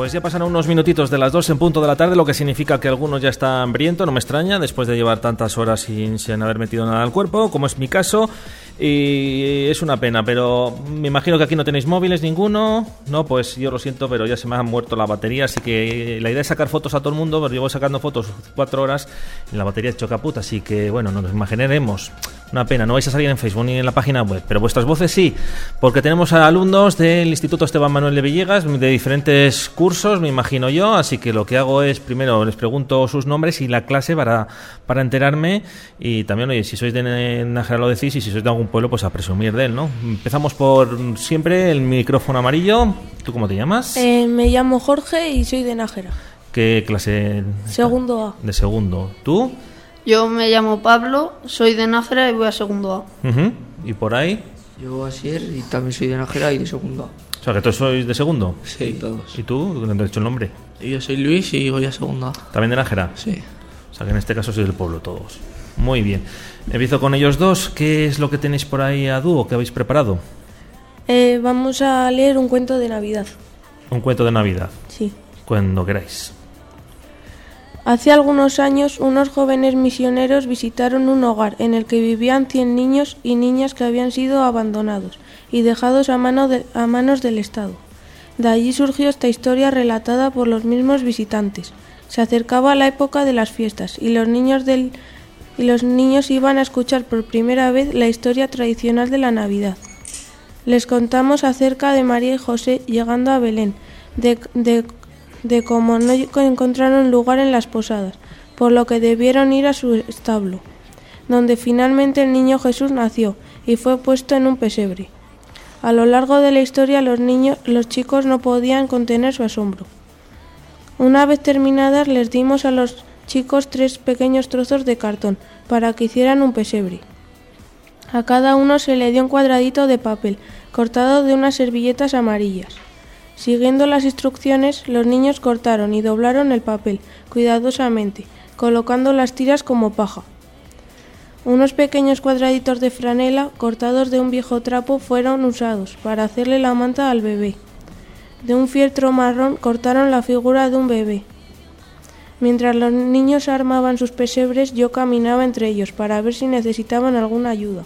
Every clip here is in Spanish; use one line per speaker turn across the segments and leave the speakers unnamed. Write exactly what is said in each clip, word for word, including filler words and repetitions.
Pues ya pasan unos minutitos de las dos en punto de la tarde, lo que significa que algunos ya están hambrientos, no me extraña, después de llevar tantas horas sin, sin haber metido nada al cuerpo, como es mi caso, y es una pena, pero me imagino que aquí no tenéis móviles ninguno, no, pues yo lo siento, pero ya se me ha muerto la batería, así que la idea es sacar fotos a todo el mundo, pero llevo sacando fotos cuatro horas y la batería es chocaputa, así que bueno, nos imaginaremos. Una pena, no vais a salir en Facebook ni en la página web, pero vuestras voces sí, porque tenemos a alumnos del Instituto Esteban Manuel de Villegas, de diferentes cursos, me imagino yo, así que lo que hago es, primero les pregunto sus nombres y la clase para, para enterarme, y también, oye, si sois de Nájera lo decís, y si sois de algún pueblo, pues a presumir de él, ¿no? Empezamos por siempre el micrófono amarillo. ¿Tú cómo te llamas?
Eh, me llamo Jorge y soy de Nájera.
¿Qué clase?
Segundo A.
De segundo. ¿Tú?
Yo me llamo Pablo, soy de Nájera y voy a segundo A.
Uh-huh. ¿Y por ahí?
Yo Asier y también soy de Nájera y de segundo A.
O sea, que todos sois de segundo.
Sí, todos.
¿Y tú? ¿Dónde te has hecho el nombre?
Y yo soy Luis y voy a segundo A.
¿También de Nájera?
Sí.
O sea, que en este caso sois del pueblo todos. Muy bien. Empiezo con ellos dos. ¿Qué es lo que tenéis por ahí a dúo? ¿Qué habéis preparado?
Eh, vamos a leer un cuento de Navidad.
Un cuento de Navidad.
Sí.
Cuando queráis.
Hace algunos años, unos jóvenes misioneros visitaron un hogar en el que vivían cien niños y niñas que habían sido abandonados y dejados a, mano de, a manos del Estado. De allí surgió esta historia relatada por los mismos visitantes. Se acercaba la época de las fiestas y los niños del, y los niños iban a escuchar por primera vez la historia tradicional de la Navidad. Les contamos acerca de María y José llegando a Belén, de, de de cómo no encontraron lugar en las posadas, por lo que debieron ir a su establo, donde finalmente el niño Jesús nació y fue puesto en un pesebre. A lo largo de la historia los niños, los chicos no podían contener su asombro. Una vez terminadas les dimos a los chicos tres pequeños trozos de cartón para que hicieran un pesebre. A cada uno se le dio un cuadradito de papel cortado de unas servilletas amarillas. Siguiendo las instrucciones, los niños cortaron y doblaron el papel cuidadosamente, colocando las tiras como paja. Unos pequeños cuadraditos de franela cortados de un viejo trapo fueron usados para hacerle la manta al bebé. De un fieltro marrón cortaron la figura de un bebé. Mientras los niños armaban sus pesebres, yo caminaba entre ellos para ver si necesitaban alguna ayuda.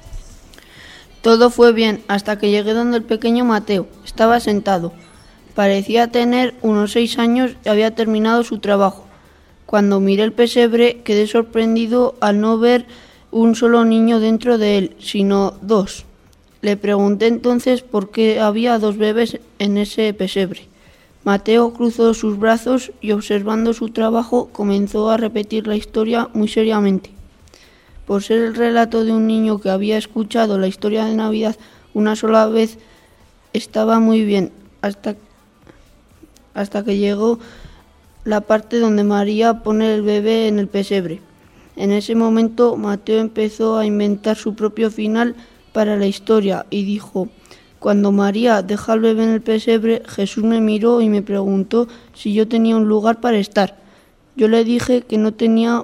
Todo fue bien hasta que llegué donde el pequeño Mateo estaba sentado. Parecía tener unos seis años y había terminado su trabajo. Cuando miré el pesebre quedé sorprendido al no ver un solo niño dentro de él, sino dos. Le pregunté entonces por qué había dos bebés en ese pesebre. Mateo cruzó sus brazos y observando su trabajo comenzó a repetir la historia muy seriamente. Por ser el relato de un niño que había escuchado la historia de Navidad una sola vez, estaba muy bien, hasta, hasta que llegó la parte donde María pone el bebé en el pesebre. En ese momento, Mateo empezó a inventar su propio final para la historia y dijo: cuando María deja al bebé en el pesebre, Jesús me miró y me preguntó si yo tenía un lugar para estar. Yo le dije que no tenía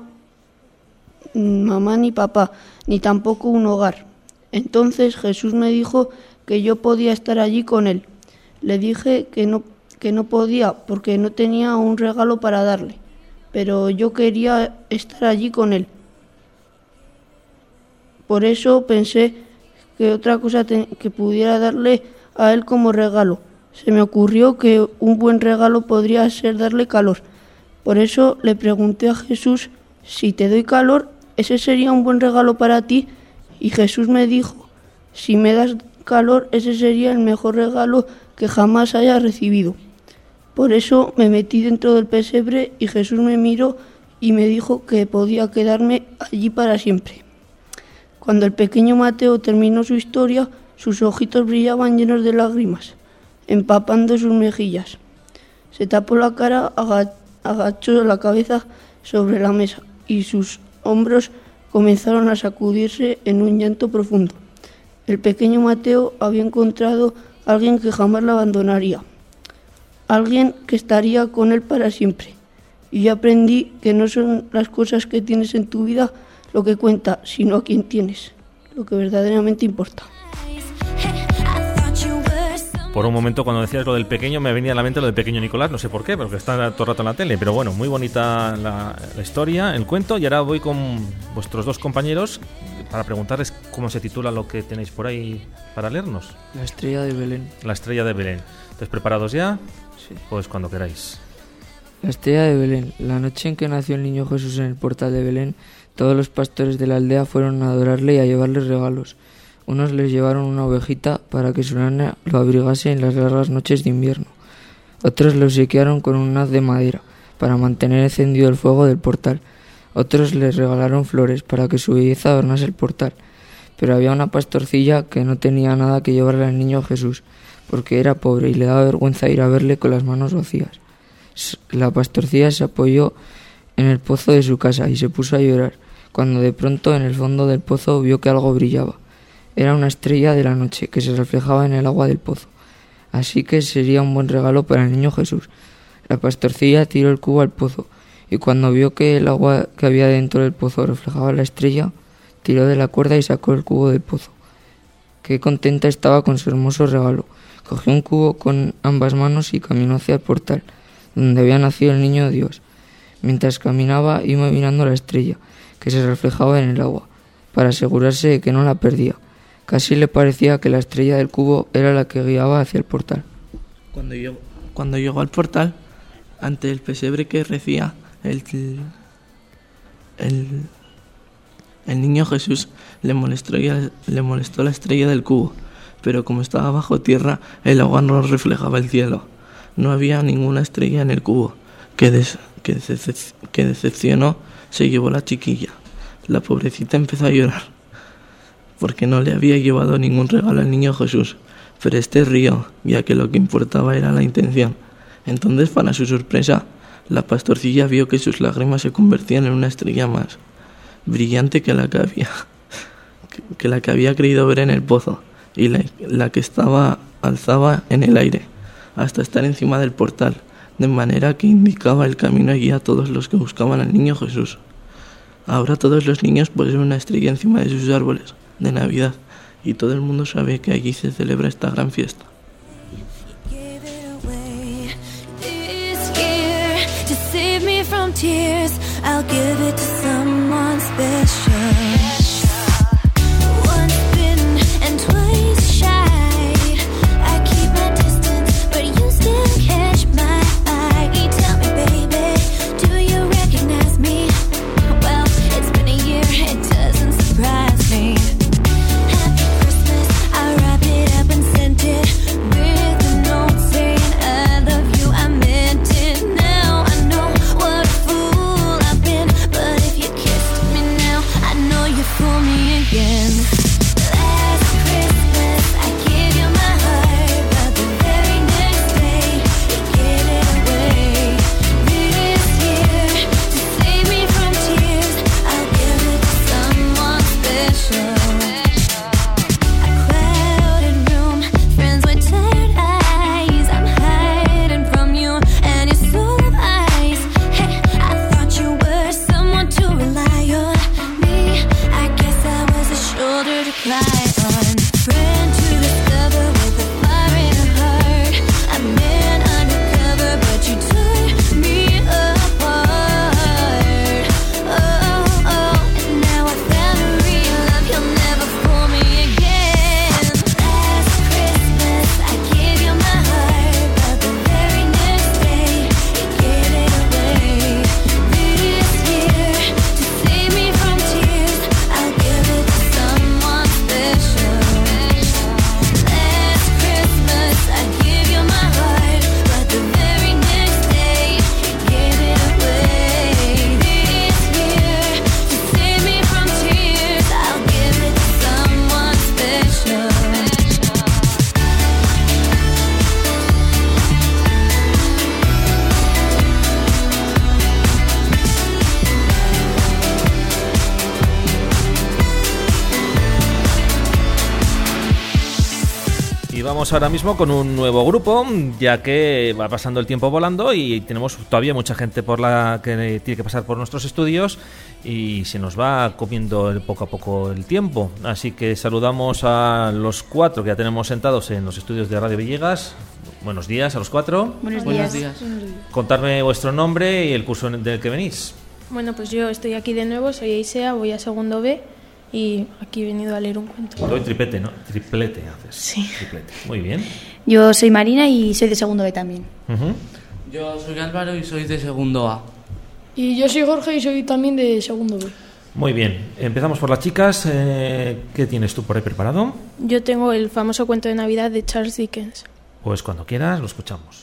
mamá ni papá, ni tampoco un hogar. Entonces Jesús me dijo que yo podía estar allí con él. Le dije que no, que no podía porque no tenía un regalo para darle, pero yo quería estar allí con él. Por eso pensé que otra cosa te, que pudiera darle a él como regalo. Se me ocurrió que un buen regalo podría ser darle calor. Por eso le pregunté a Jesús: si te doy calor, ¿ese sería un buen regalo para ti? Y Jesús me dijo: si me das calor, ese sería el mejor regalo que jamás haya recibido. Por eso me metí dentro del pesebre y Jesús me miró y me dijo que podía quedarme allí para siempre. Cuando el pequeño Mateo terminó su historia, sus ojitos brillaban llenos de lágrimas, empapando sus mejillas. Se tapó la cara, agachó la cabeza sobre la mesa y sus hombros comenzaron a sacudirse en un llanto profundo. El pequeño Mateo había encontrado a alguien que jamás lo abandonaría, alguien que estaría con él para siempre. Y yo aprendí que no son las cosas que tienes en tu vida lo que cuenta, sino a quién tienes, lo que verdaderamente importa.
por un momento cuando decías lo del pequeño me venía a la mente lo del pequeño Nicolás, no sé por qué, porque está todo el rato en la tele, pero bueno, muy bonita la, la historia, el cuento, y ahora voy con vuestros dos compañeros para preguntarles cómo se titula lo que tenéis por ahí para leernos.
La estrella de Belén.
La estrella de Belén. ¿Estáis preparados ya?
Sí.
Pues cuando queráis.
La estrella de Belén. La noche en que nació el niño Jesús en el portal de Belén, todos los pastores de la aldea fueron a adorarle y a llevarle regalos. Unos les llevaron una ovejita para que su lana lo abrigase en las largas noches de invierno. Otros lo obsequiaron con un haz de madera para mantener encendido el fuego del portal. Otros les regalaron flores para que su belleza adornase el portal. Pero había una pastorcilla que no tenía nada que llevarle al niño Jesús, porque era pobre y le daba vergüenza ir a verle con las manos vacías. La pastorcilla se apoyó en el pozo de su casa y se puso a llorar, cuando de pronto en el fondo del pozo vio que algo brillaba. Era una estrella de la noche que se reflejaba en el agua del pozo. Así que sería un buen regalo para el niño Jesús. La pastorcilla tiró el cubo al pozo, y cuando vio que el agua que había dentro del pozo reflejaba la estrella, tiró de la cuerda y sacó el cubo del pozo. Qué contenta estaba con su hermoso regalo. Cogió un cubo con ambas manos y caminó hacia el portal, donde había nacido el niño Dios. Mientras caminaba, iba mirando la estrella, que se reflejaba en el agua, para asegurarse de que no la perdía. Casi le parecía que la estrella del cubo era la que guiaba hacia el portal.
Cuando llegó, cuando llegó al portal, ante el pesebre que recía el, el, el niño Jesús, le molestó, le molestó la estrella del cubo, pero como estaba bajo tierra, el agua no reflejaba el cielo. No había ninguna estrella en el cubo. Que, des, que, decep, que decepcionó se llevó la chiquilla. La pobrecita empezó a llorar, porque no le había llevado ningún regalo al niño Jesús. Pero este rió, ya que lo que importaba era la intención. Entonces, para su sorpresa, la pastorcilla vio que sus lágrimas se convertían en una estrella más brillante que la que había, que la que había creído ver en el pozo, y la, la que estaba alzaba en el aire, hasta estar encima del portal, de manera que indicaba el camino allí a todos los que buscaban al niño Jesús. Ahora todos los niños poseen una estrella encima de sus árboles de Navidad, y todo el mundo sabe que allí se celebra esta gran fiesta.
Special.
vamos ahora mismo con un nuevo grupo, ya que va pasando el tiempo volando y tenemos todavía mucha gente por la que tiene que pasar por nuestros estudios y se nos va comiendo el, poco a poco el tiempo. Así que saludamos a los cuatro que ya tenemos sentados en los estudios de Radio Villegas. Buenos días a los cuatro.
Buenos días.
Buenos días.
Contarme vuestro nombre y el curso del que venís.
Bueno, pues yo estoy aquí de nuevo, soy Aisea, voy a segundo B y aquí he venido a leer un cuento.
Hoy triplete, ¿no? Triplete haces.
Sí.
Triplete. Muy bien.
Yo soy Marina y soy de segundo B también.
Uh-huh.
Yo soy Álvaro y soy de segundo A.
Y yo soy Jorge y soy también de segundo B.
Muy bien. Empezamos por las chicas. Eh, ¿Qué tienes tú por ahí preparado?
Yo tengo el famoso cuento de Navidad de Charles Dickens.
Pues cuando quieras lo escuchamos.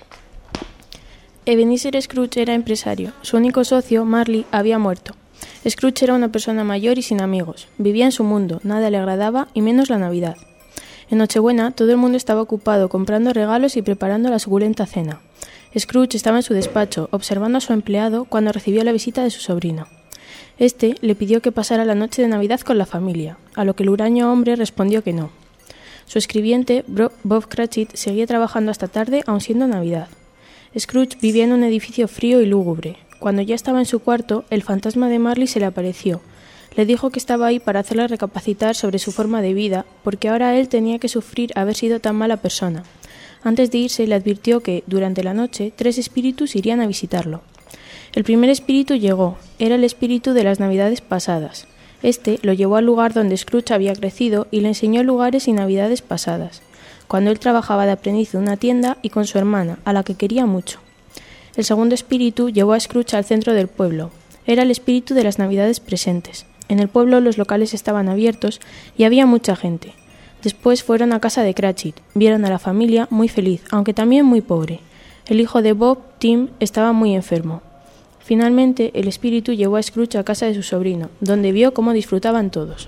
Ebenezer Scrooge era empresario. Su único socio, Marley, había muerto. Scrooge era una persona mayor y sin amigos. Vivía en su mundo, nada le agradaba y menos la Navidad. En Nochebuena, todo el mundo estaba ocupado comprando regalos y preparando la suculenta cena. Scrooge estaba en su despacho, observando a su empleado cuando recibió la visita de su sobrino. Este le pidió que pasara la noche de Navidad con la familia, a lo que el huraño hombre respondió que no. Su escribiente, Bob Cratchit, seguía trabajando hasta tarde, aun siendo Navidad. Scrooge vivía en un edificio frío y lúgubre. Cuando ya estaba en su cuarto, el fantasma de Marley se le apareció. Le dijo que estaba ahí para hacerle recapacitar sobre su forma de vida, porque ahora él tenía que sufrir haber sido tan mala persona. Antes de irse, le advirtió que, durante la noche, tres espíritus irían a visitarlo. El primer espíritu llegó. Era el espíritu de las Navidades pasadas. Este lo llevó al lugar donde Scrooge había crecido y le enseñó lugares y Navidades pasadas, cuando él trabajaba de aprendiz en una tienda y con su hermana, a la que quería mucho. El segundo espíritu llevó a Scrooge al centro del pueblo. Era el espíritu de las Navidades presentes. En el pueblo los locales estaban abiertos y había mucha gente. Después fueron a casa de Cratchit. Vieron a la familia muy feliz, aunque también muy pobre. El hijo de Bob, Tim, estaba muy enfermo. Finalmente, el espíritu llevó a Scrooge a casa de su sobrino, donde vio cómo disfrutaban todos.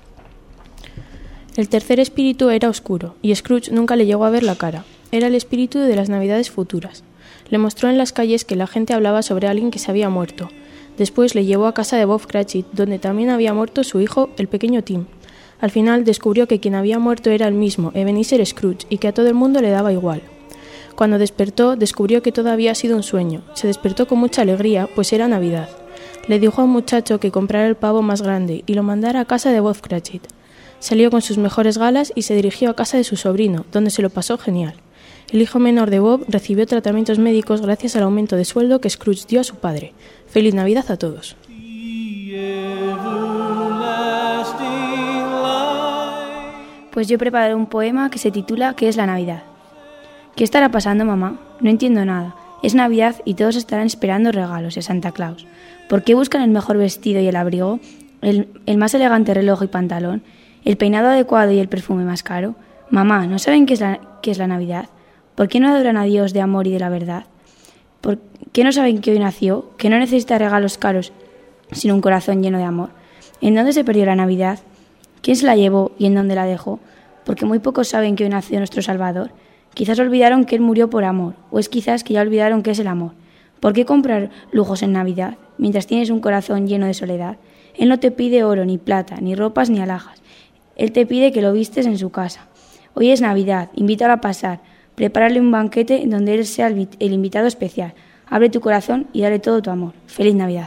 El tercer espíritu era oscuro, y Scrooge nunca le llegó a ver la cara. Era el espíritu de las Navidades futuras. Le mostró en las calles que la gente hablaba sobre alguien que se había muerto. Después le llevó a casa de Bob Cratchit, donde también había muerto su hijo, el pequeño Tim. Al final descubrió que quien había muerto era el mismo, Ebenezer Scrooge, y que a todo el mundo le daba igual. Cuando despertó, descubrió que todo había sido un sueño. Se despertó con mucha alegría, pues era Navidad. Le dijo a un muchacho que comprara el pavo más grande y lo mandara a casa de Bob Cratchit. Salió con sus mejores galas y se dirigió a casa de su sobrino, donde se lo pasó genial. El hijo menor de Bob recibió tratamientos médicos gracias al aumento de sueldo que Scrooge dio a su padre. ¡Feliz Navidad a todos!
Pues yo preparé un poema que se titula ¿Qué es la Navidad? ¿Qué estará pasando, mamá? No entiendo nada. Es Navidad y todos estarán esperando regalos de Santa Claus. ¿Por qué buscan el mejor vestido y el abrigo, el, el más elegante reloj y pantalón, el peinado adecuado y el perfume más caro? Mamá, ¿no saben qué es la, qué es la Navidad? ¿Por qué no adoran a Dios de amor y de la verdad? ¿Por qué no saben que hoy nació, que no necesita regalos caros, sino un corazón lleno de amor? ¿En dónde se perdió la Navidad? ¿Quién se la llevó y en dónde la dejó? Porque muy pocos saben que hoy nació nuestro Salvador. Quizás olvidaron que Él murió por amor, o es quizás que ya olvidaron qué es el amor. ¿Por qué comprar lujos en Navidad, mientras tienes un corazón lleno de soledad? Él no te pide oro, ni plata, ni ropas, ni alhajas. Él te pide que lo vistes en su casa. Hoy es Navidad, invítalo a pasar. Prepárale un banquete donde Él sea el, el invitado especial. Abre tu corazón y dale todo tu amor. ¡Feliz Navidad!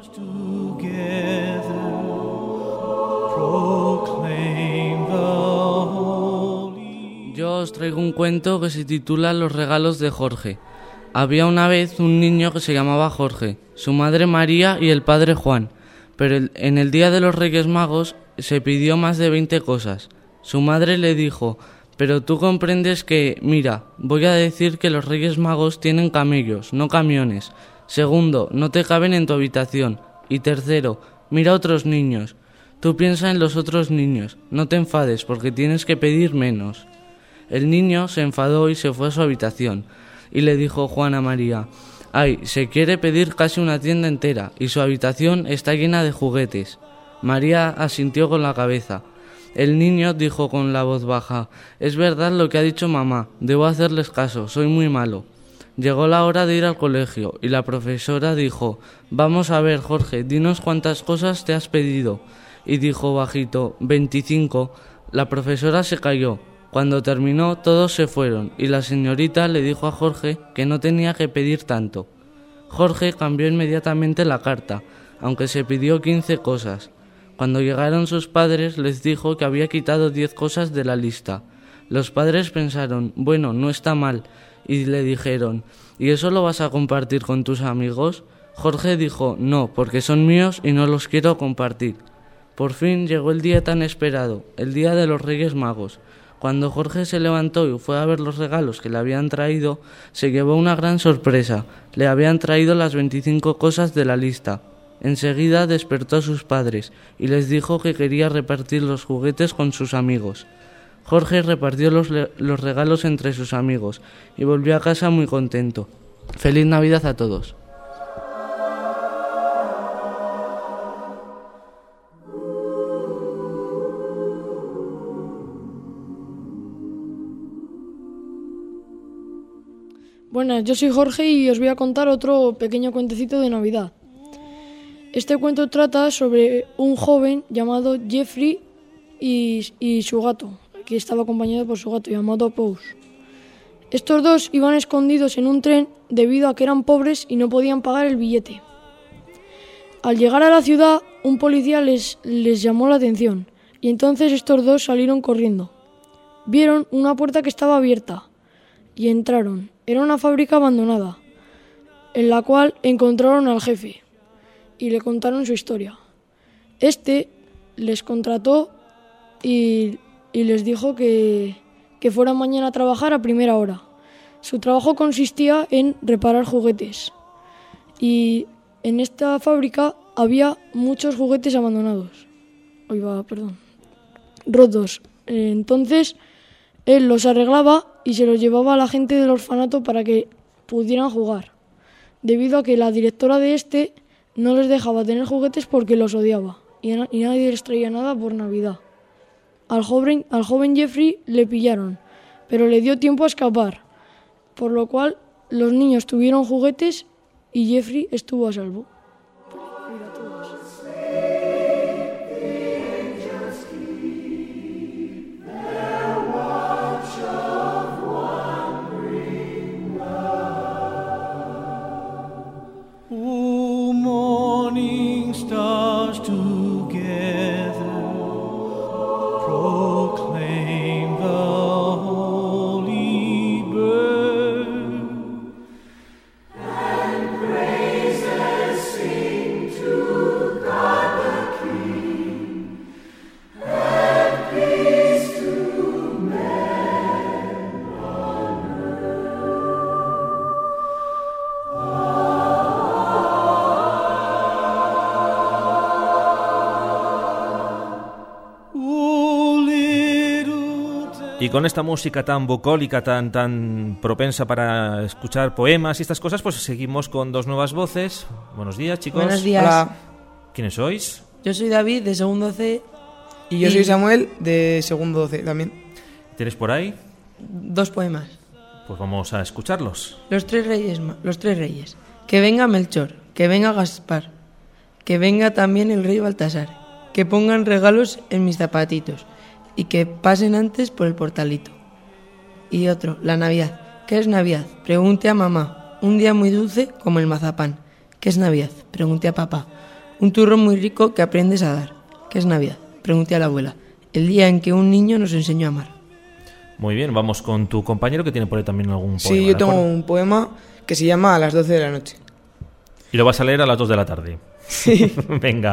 Yo os traigo un cuento que se titula Los regalos de Jorge. Había una vez un niño que se llamaba Jorge, su madre María y el padre Juan, pero el, en el día de los Reyes Magos se pidió más de veinte cosas. Su madre le dijo: pero tú comprendes que, mira, voy a decir que los Reyes Magos tienen camellos, no camiones. Segundo, no te caben en tu habitación. Y tercero, mira a otros niños. Tú piensa en los otros niños, no te enfades porque tienes que pedir menos. El niño se enfadó y se fue a su habitación, y le dijo Juan a María: ay, se quiere pedir casi una tienda entera, y su habitación está llena de juguetes. María asintió con la cabeza. El niño dijo con la voz baja: es verdad lo que ha dicho mamá, debo hacerles caso, soy muy malo. Llegó la hora de ir al colegio, y la profesora dijo: vamos a ver, Jorge, dinos cuántas cosas te has pedido. Y dijo bajito: veinticinco. La profesora se calló.
Cuando terminó, todos se fueron y la señorita le dijo a Jorge que no tenía que pedir tanto. Jorge cambió inmediatamente la carta, aunque se pidió quince cosas. Cuando llegaron sus padres, les dijo que había quitado diez cosas de la lista. Los padres pensaron, bueno, no está mal, y le dijeron, ¿y eso lo vas a compartir con tus amigos? Jorge dijo, no, porque son míos y no los quiero compartir. Por fin llegó el día tan esperado, el día de los Reyes Magos. Cuando Jorge se levantó y fue a ver los regalos que le habían traído, se llevó una gran sorpresa. Le habían traído las veinticinco cosas de la lista. Enseguida despertó a sus padres y les dijo que quería repartir los juguetes con sus amigos. Jorge repartió los, los regalos entre sus amigos y volvió a casa muy contento. ¡Feliz Navidad a todos!
Buenas, yo soy Jorge y os voy a contar otro pequeño cuentecito de Navidad. Este cuento trata sobre un joven llamado Jeffrey y, y su gato, que estaba acompañado por su gato llamado Pous. Estos dos iban escondidos en un tren debido a que eran pobres y no podían pagar el billete. Al llegar a la ciudad, un policía les, les llamó la atención y entonces estos dos salieron corriendo. Vieron una puerta que estaba abierta y entraron. Era una fábrica abandonada, en la cual encontraron al jefe y le contaron su historia. Este les contrató y, y les dijo que, que fueran mañana a trabajar a primera hora. Su trabajo consistía en reparar juguetes y en esta fábrica había muchos juguetes abandonados. Oiga, perdón, rotos. Entonces él los arreglaba y se los llevaba a la gente del orfanato para que pudieran jugar, debido a que la directora de este no les dejaba tener juguetes porque los odiaba y, y nadie les traía nada por Navidad. Al joven, al joven Jeffrey le pillaron, pero le dio tiempo a escapar, por lo cual los niños tuvieron juguetes y Jeffrey estuvo a salvo.
Y con esta música tan bucólica, tan, tan propensa para escuchar poemas y estas cosas, pues seguimos con dos nuevas voces. Buenos días, chicos.
Buenos días.
Hola.
¿Quiénes sois?
Yo soy David, de segundo C.
Y yo y... soy Samuel, de segundo C también.
¿Tienes por ahí?
Dos poemas.
Pues vamos a escucharlos.
Los tres reyes, los tres reyes. Que venga Melchor, que venga Gaspar, que venga también el rey Baltasar, que pongan regalos en mis zapatitos y que pasen antes por el portalito. Y otro, la Navidad. ¿Qué es Navidad? Pregunte a mamá. Un día muy dulce como el mazapán. ¿Qué es Navidad? Pregunte a papá. Un turrón muy rico que aprendes a dar. ¿Qué es Navidad? Pregunte a la abuela. El día en que un niño nos enseñó a amar.
Muy bien, vamos con tu compañero que tiene por ahí también algún poema.
Sí, yo tengo un poema que se llama A las doce de la noche.
Y lo vas a leer a las dos de la tarde.
Sí.
Venga.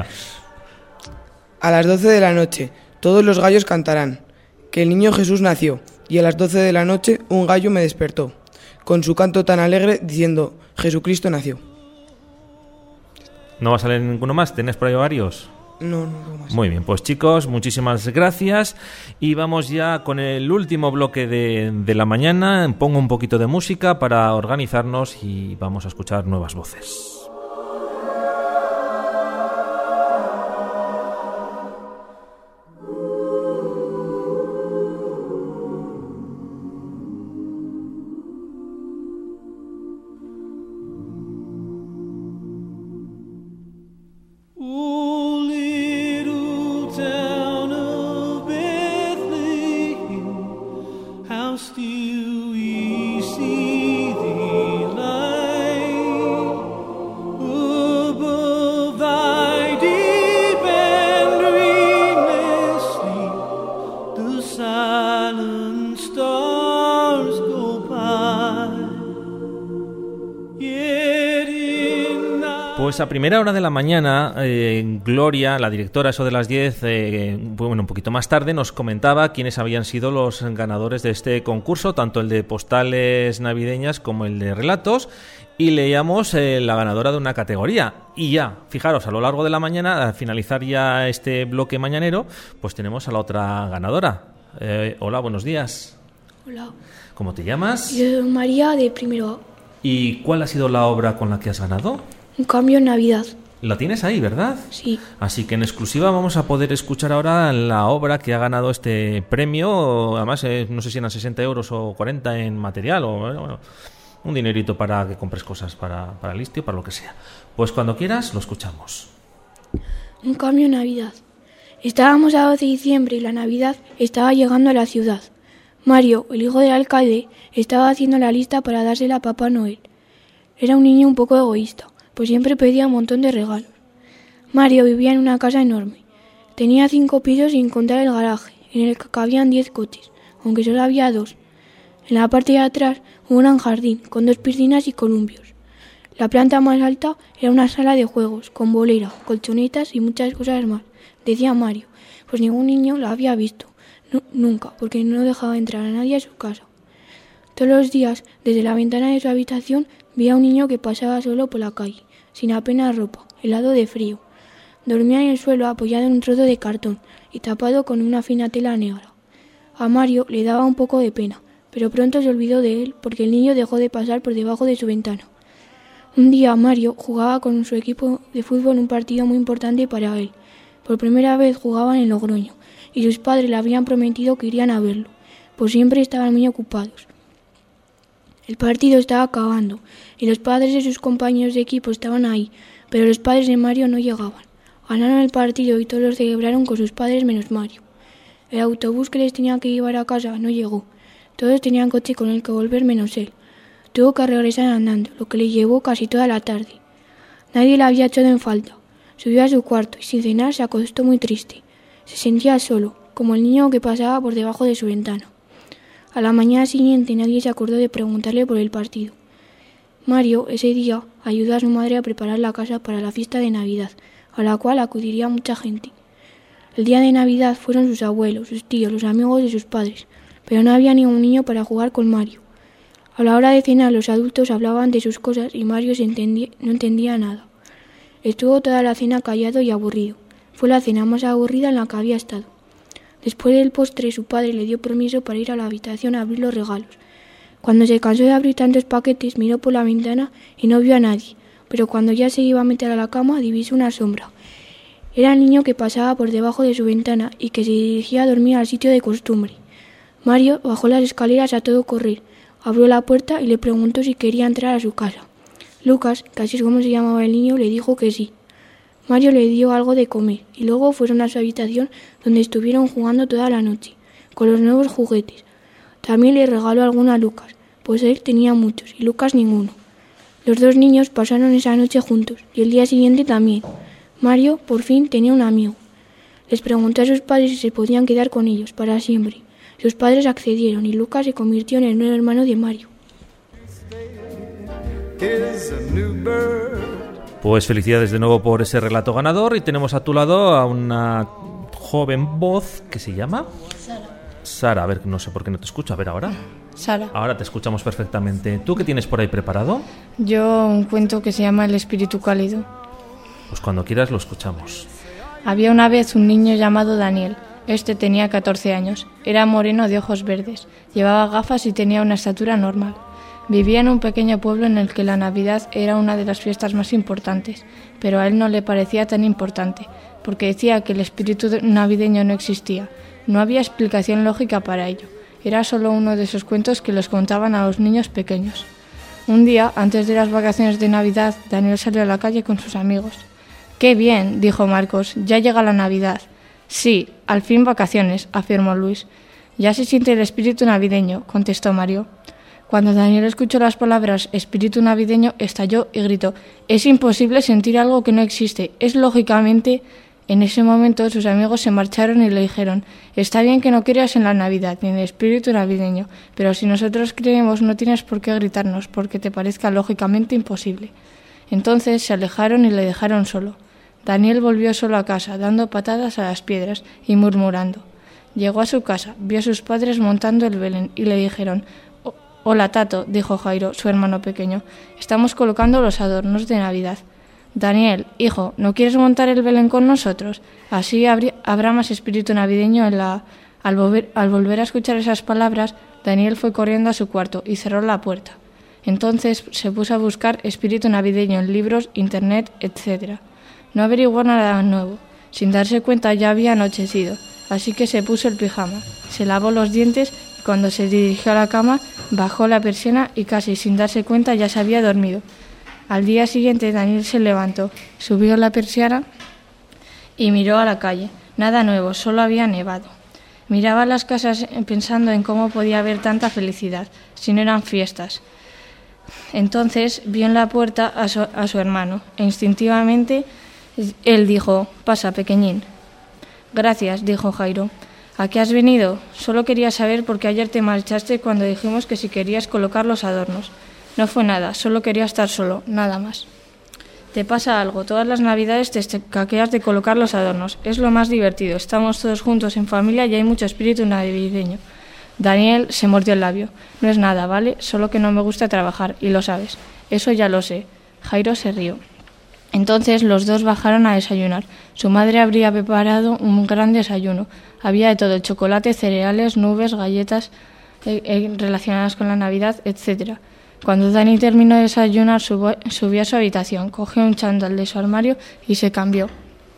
A las doce de la noche todos los gallos cantarán, que el niño Jesús nació, y a las doce de la noche un gallo me despertó, con su canto tan alegre diciendo, Jesucristo nació.
¿No vas a leer ninguno más? ¿Tenés por ahí varios?
No, no, no más.
Muy bien, pues chicos, muchísimas gracias. Y vamos ya con el último bloque de, de la mañana. Pongo un poquito de música para organizarnos y vamos a escuchar nuevas voces.
silent stars go by. Yet in night.
Pues a primera hora de la mañana, eh, Gloria, la directora, eso de las diez, eh, bueno, un poquito más tarde, nos comentaba quiénes habían sido los ganadores de este concurso, tanto el de postales navideñas como el de relatos, y leíamos eh, la ganadora de una categoría. Y ya, fijaros, a lo largo de la mañana, al finalizar ya este bloque mañanero, pues tenemos a la otra ganadora. Eh, hola, buenos días.
Hola.
¿Cómo te llamas?
Yo soy María, de primero A.
¿Y cuál ha sido la obra con la que has ganado?
Un cambio en Navidad.
La tienes ahí, ¿verdad?
Sí.
Así que en exclusiva vamos a poder escuchar ahora la obra que ha ganado este premio. Además, eh, no sé si eran sesenta euros o cuarenta en material o bueno, bueno, un dinerito para que compres cosas para, para el listio, para lo que sea. Pues cuando quieras, lo escuchamos.
Un cambio en Navidad. Estábamos a doce de diciembre y la Navidad estaba llegando a la ciudad. Mario, el hijo del alcalde, estaba haciendo la lista para dársela a Papá Noel. Era un niño un poco egoísta, pues siempre pedía un montón de regalos. Mario vivía en una casa enorme. Tenía cinco pisos sin contar el garaje, en el que cabían diez coches, aunque solo había dos. En la parte de atrás un gran jardín, con dos piscinas y columpios. La planta más alta era una sala de juegos, con bolera, colchonetas y muchas cosas más, decía Mario, pues ningún niño la había visto, no, nunca, porque no dejaba entrar a nadie a su casa. Todos los días, desde la ventana de su habitación, veía a un niño que pasaba solo por la calle, sin apenas ropa, helado de frío. Dormía en el suelo apoyado en un trozo de cartón y tapado con una fina tela negra. A Mario le daba un poco de pena, pero pronto se olvidó de él porque el niño dejó de pasar por debajo de su ventana. Un día Mario jugaba con su equipo de fútbol un partido muy importante para él. Por primera vez jugaban en Logroño y sus padres le habían prometido que irían a verlo, pues siempre estaban muy ocupados. El partido estaba acabando y los padres de sus compañeros de equipo estaban ahí, pero los padres de Mario no llegaban. Ganaron el partido y todos lo celebraron con sus padres menos Mario. El autobús que les tenía que llevar a casa no llegó. Todos tenían coche con el que volver menos él. Tuvo que regresar andando, lo que le llevó casi toda la tarde. Nadie le había echado en falta. Subió a su cuarto y sin cenar se acostó muy triste. Se sentía solo, como el niño que pasaba por debajo de su ventana. A la mañana siguiente nadie se acordó de preguntarle por el partido. Mario, ese día, ayudó a su madre a preparar la casa para la fiesta de Navidad, a la cual acudiría mucha gente. El día de Navidad fueron sus abuelos, sus tíos, los amigos de sus padres, pero no había ningún niño para jugar con Mario. A la hora de cenar los adultos hablaban de sus cosas y Mario se entendía, no entendía nada. Estuvo toda la cena callado y aburrido. Fue la cena más aburrida en la que había estado. Después del postre, su padre le dio permiso para ir a la habitación a abrir los regalos. Cuando se cansó de abrir tantos paquetes, miró por la ventana y no vio a nadie, pero cuando ya se iba a meter a la cama, divisó una sombra. Era el niño que pasaba por debajo de su ventana y que se dirigía a dormir al sitio de costumbre. Mario bajó las escaleras a todo correr, abrió la puerta y le preguntó si quería entrar a su casa. Lucas, que así es como se llamaba el niño, le dijo que sí. Mario le dio algo de comer y luego fueron a su habitación donde estuvieron jugando toda la noche, con los nuevos juguetes. También le regaló alguno a Lucas, pues él tenía muchos y Lucas ninguno. Los dos niños pasaron esa noche juntos y el día siguiente también. Mario, por fin, tenía un amigo. Les preguntó a sus padres si se podían quedar con ellos para siempre. Sus padres accedieron y Lucas se convirtió en el nuevo hermano de Mario.
Pues felicidades de nuevo por ese relato ganador y tenemos a tu lado a una joven voz que se llama...
Sara.
Sara, a ver, no sé por qué no te escucho, a ver ahora.
Sara.
Ahora te escuchamos perfectamente. ¿Tú qué tienes por ahí preparado?
Yo un cuento que se llama El espíritu cálido.
Pues cuando quieras lo escuchamos.
Había una vez un niño llamado Daniel. Este tenía catorce años. Era moreno de ojos verdes. Llevaba gafas y tenía una estatura normal. Vivía en un pequeño pueblo en el que la Navidad era una de las fiestas más importantes, pero a él no le parecía tan importante, porque decía que el espíritu navideño no existía. No había explicación lógica para ello. Era solo uno de esos cuentos que los contaban a los niños pequeños. Un día, antes de las vacaciones de Navidad, Daniel salió a la calle con sus amigos. «¡Qué bien!», dijo Marcos, «ya llega la Navidad». «Sí, al fin vacaciones», afirmó Luis. «Ya se siente el espíritu navideño», contestó Mario. Cuando Daniel escuchó las palabras espíritu navideño, estalló y gritó: «Es imposible sentir algo que no existe. Es lógicamente, En ese momento sus amigos se marcharon y le dijeron: «Está bien que no creas en la Navidad ni en el espíritu navideño, pero si nosotros creemos no tienes por qué gritarnos porque te parezca lógicamente imposible». Entonces se alejaron y le dejaron solo. Daniel volvió solo a casa, dando patadas a las piedras y murmurando. Llegó a su casa, vio a sus padres montando el Belén y le dijeron: «Hola, Tato», dijo Jairo, su hermano pequeño, «estamos colocando los adornos de Navidad». «Daniel, hijo, ¿no quieres montar el Belén con nosotros? Así habría, habrá más espíritu navideño en la...». Al volver, al volver a escuchar esas palabras, Daniel fue corriendo a su cuarto y cerró la puerta. Entonces se puso a buscar espíritu navideño en libros, internet, etcétera. No averiguó nada nuevo. Sin darse cuenta ya había anochecido, así que se puso el pijama, se lavó los dientes y cuando se dirigió a la cama bajó la persiana y casi sin darse cuenta ya se había dormido. Al día siguiente Daniel se levantó, subió la persiana y miró a la calle. Nada nuevo, solo había nevado. Miraba las casas pensando en cómo podía haber tanta felicidad, si no eran fiestas. Entonces vio en la puerta a su, a su hermano e instintivamente él dijo: «Pasa, pequeñín». «Gracias», dijo Jairo. «¿A qué has venido? Solo quería saber por qué ayer te marchaste cuando dijimos que si querías colocar los adornos». «No fue nada, solo quería estar solo, nada más». «Te pasa algo, todas las navidades te caqueas de colocar los adornos. Es lo más divertido, estamos todos juntos en familia y hay mucho espíritu navideño». Daniel se mordió el labio. «No es nada, ¿vale? Solo que no me gusta trabajar, y lo sabes». «Eso ya lo sé». Jairo se rió. Entonces los dos bajaron a desayunar. Su madre habría preparado un gran desayuno. Había de todo: chocolate, cereales, nubes, galletas eh, eh, relacionadas con la Navidad, etcétera. Cuando Dani terminó de desayunar, subió, subió a su habitación, cogió un chándal de su armario y se cambió.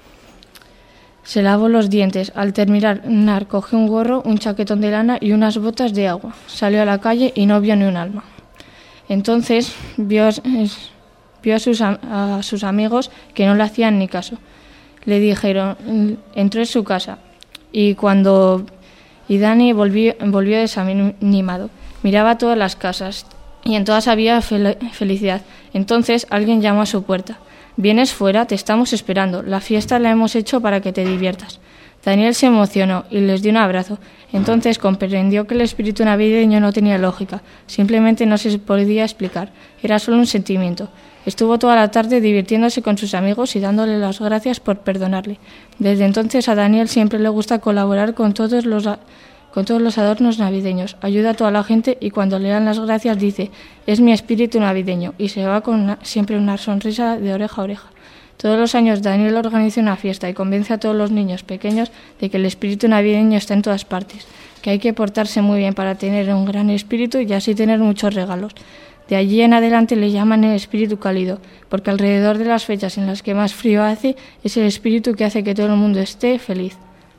Se lavó los dientes. Al terminar, cogió un gorro, un chaquetón de lana y unas botas de agua. Salió a la calle y no vio ni un alma. Entonces vio, vio a, sus, a sus amigos que no le hacían ni caso. Le dijeron, entró en su casa y cuando y Dani volvió, volvió desanimado. Miraba todas las casas y en todas había fel- felicidad. Entonces alguien llamó a su puerta. «Vienes fuera, te estamos esperando. La fiesta la hemos hecho para que te diviertas». Daniel se emocionó y les dio un abrazo. Entonces comprendió que el espíritu navideño no tenía lógica, simplemente no se podía explicar, era solo un sentimiento. Estuvo toda la tarde divirtiéndose con sus amigos y dándole las gracias por perdonarle. Desde entonces a Daniel siempre le gusta colaborar con todos los, con todos los adornos navideños, ayuda a toda la gente y cuando le dan las gracias dice «es mi espíritu navideño» y se va con una, siempre una sonrisa de oreja a oreja. Todos los años Daniel organiza una fiesta y convence a todos los niños pequeños de que el espíritu navideño está en todas partes, que hay que portarse muy bien para tener un gran espíritu y así tener muchos regalos. De allí en adelante le llaman el espíritu cálido, porque alrededor de las fechas en las que más frío hace es el espíritu que hace que todo el mundo esté feliz.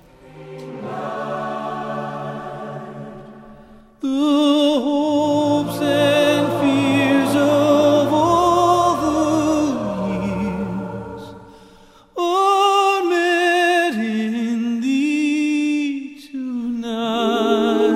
The hopes and fears of all the years are met in thee tonight.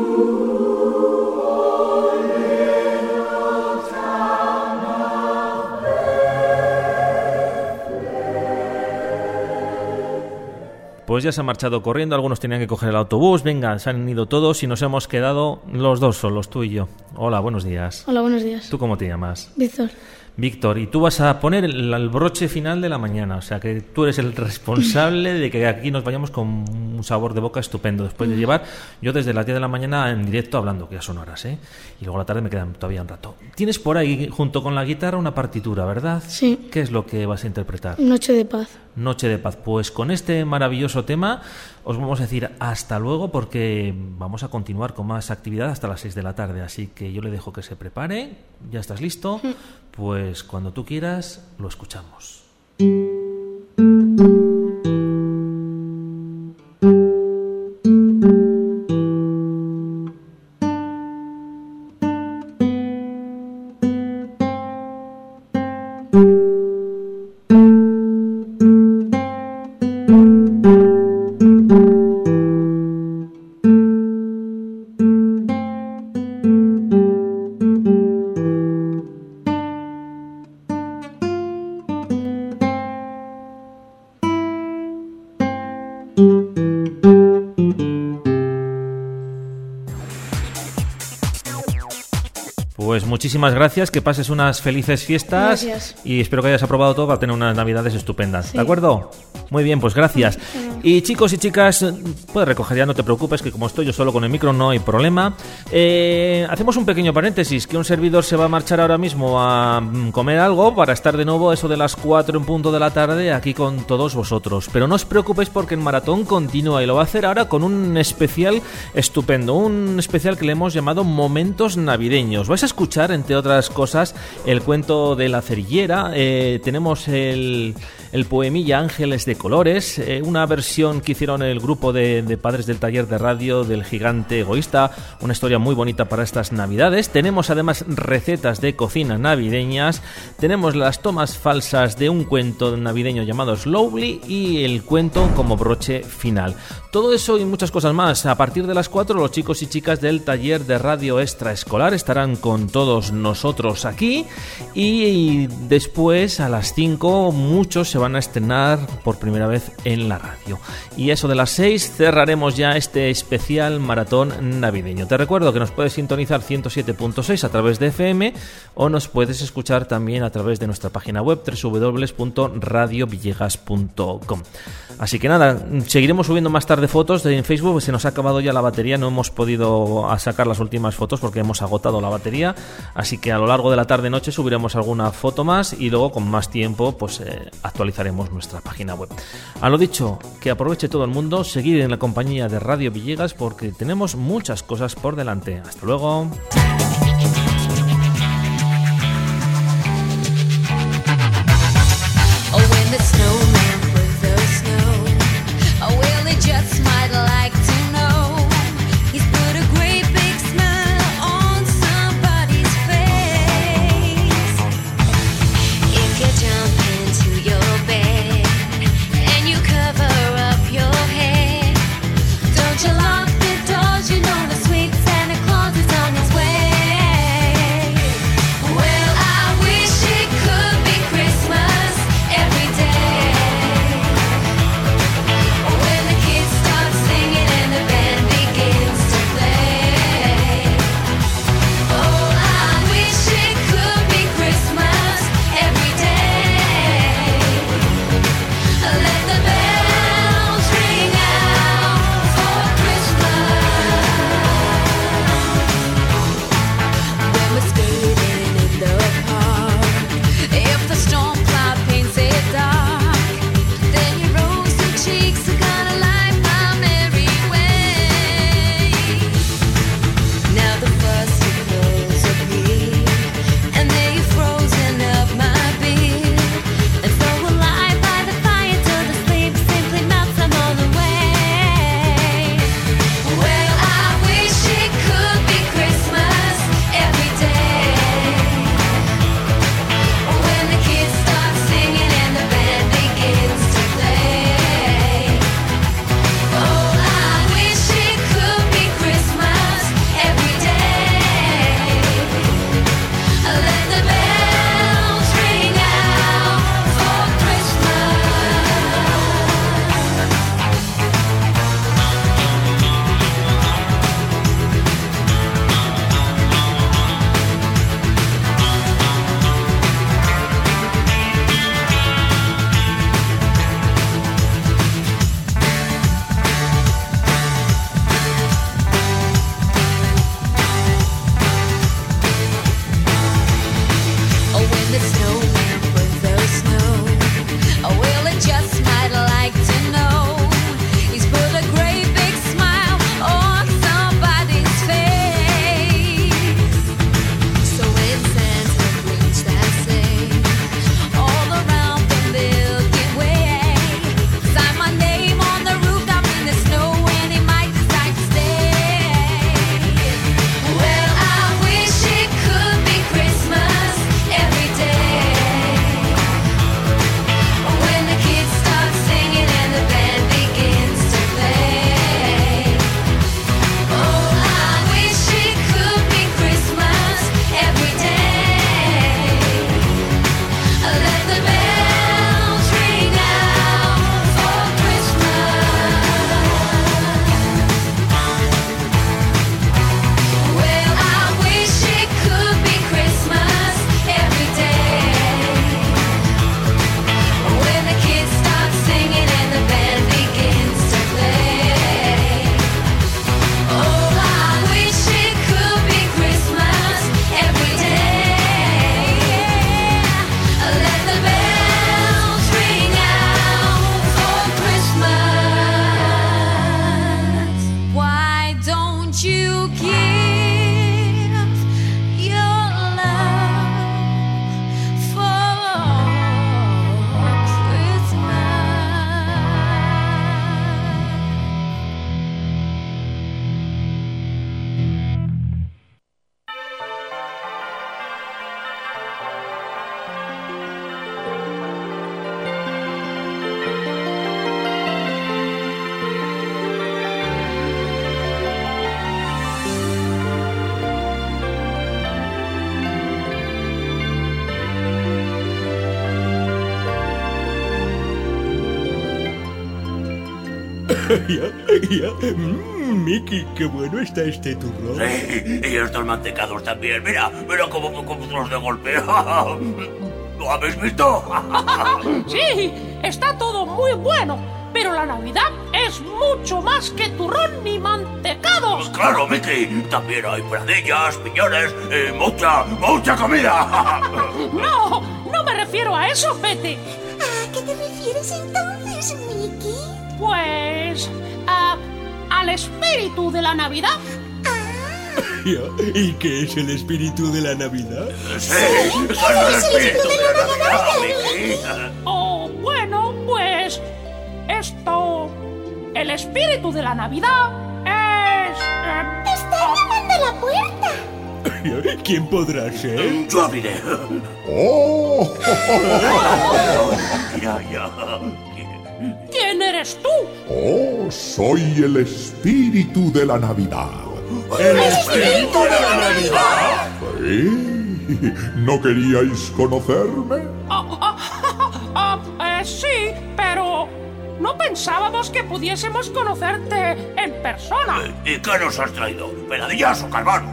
Pues ya se han marchado corriendo, algunos tenían que coger el autobús, venga, se han ido todos y nos hemos quedado los dos solos, tú y yo. Hola, buenos días.
Hola, buenos días.
¿Tú cómo te llamas?
Víctor.
Víctor, y tú vas a poner el, el broche final de la mañana, o sea que tú eres el responsable de que aquí nos vayamos con un sabor de boca estupendo después de llevar yo desde las diez de la mañana en directo hablando, que ya son horas, ¿eh? Y luego a la tarde me quedan todavía un rato. Tienes por ahí, junto con la guitarra, una partitura, ¿verdad?
Sí.
¿Qué es lo que vas a interpretar?
Noche de paz.
Noche de paz. Pues con este maravilloso tema os vamos a decir hasta luego porque vamos a continuar con más actividad hasta las seis de la tarde, así que yo le dejo que se prepare. ¿Ya estás listo? Pues cuando tú quieras lo escuchamos. Pues muchísimas gracias, que pases unas felices fiestas.
Gracias.
Y espero que hayas aprobado todo para tener unas navidades estupendas.
Sí.
¿De acuerdo? Muy bien, pues gracias. Y chicos y chicas, puedes recoger ya, no te preocupes, que como estoy yo solo con el micro no hay problema. Eh, hacemos un pequeño paréntesis, que un servidor se va a marchar ahora mismo a comer algo para estar de nuevo eso de las cuatro en punto de la tarde aquí con todos vosotros. Pero no os preocupéis porque el maratón continúa y lo va a hacer ahora con un especial estupendo, un especial que le hemos llamado Momentos Navideños. Vais a escuchar, entre otras cosas, el cuento de la cerillera, eh, tenemos el, el poemilla Ángeles de Colores, eh, una versión que hicieron el grupo de, de padres del taller de radio del Gigante Egoísta, una historia muy bonita para estas navidades. Tenemos además recetas de cocina navideñas, tenemos las tomas falsas de un cuento navideño llamado Slowly y el cuento como broche final. Todo eso y muchas cosas más. A partir de las cuatro, los chicos y chicas del taller de radio extraescolar estarán con todos nosotros aquí, y después a las cinco muchos se van a estrenar por primera vez en la radio. Y eso de las seis cerraremos ya este especial maratón navideño. Te recuerdo que nos puedes sintonizar ciento siete punto seis a través de F M o nos puedes escuchar también a través de nuestra página web doble u doble u doble u punto radio villegas punto com. Así que nada, seguiremos subiendo más tarde fotos en Facebook. Se nos ha acabado ya la batería, no hemos podido sacar las últimas fotos porque hemos agotado la batería, así que a lo largo de la tarde-noche subiremos alguna foto más y luego con más tiempo pues eh, actualizaremos nuestra página web. A lo dicho, que aproveche todo el mundo, seguir en la compañía de Radio Villegas porque tenemos muchas cosas por delante. Hasta luego.
Don't you lock the doors, you know the sweet Santa Claus is on his way. Ya, ya. Mm, Mickey, qué bueno está este turrón.
Sí, y estos mantecados también. Mira, mira cómo, cómo los de golpe. ¿Lo habéis visto?
Sí, está todo muy bueno, pero la Navidad es mucho más que turrón ni mantecados.
Claro, Mickey, también hay pradillas, piñones y mucha, mucha comida.
No, no me refiero a eso, Pete.
¿A qué te refieres entonces, Mickey?
Pues... Uh, al espíritu de la Navidad.
Ya, ¿y qué es el espíritu de la Navidad?
Sí, ¿qué es el espíritu de la Navidad, Mickey?
Oh, bueno, pues... Esto... El espíritu de la Navidad es... Eh,
¡Está llamando a la puerta!
¿Quién podrá ser?
Yo abriré.
¡Oh!
Ya, ya.
¿Quién eres tú?
Oh, soy el espíritu de la Navidad.
¿El espíritu de la Navidad?
¿Sí? ¿No queríais conocerme?
Ah, ah, ah, eh, sí, pero no pensábamos que pudiésemos conocerte en persona.
¿Y qué nos has traído? ¿Peladillas o carbón?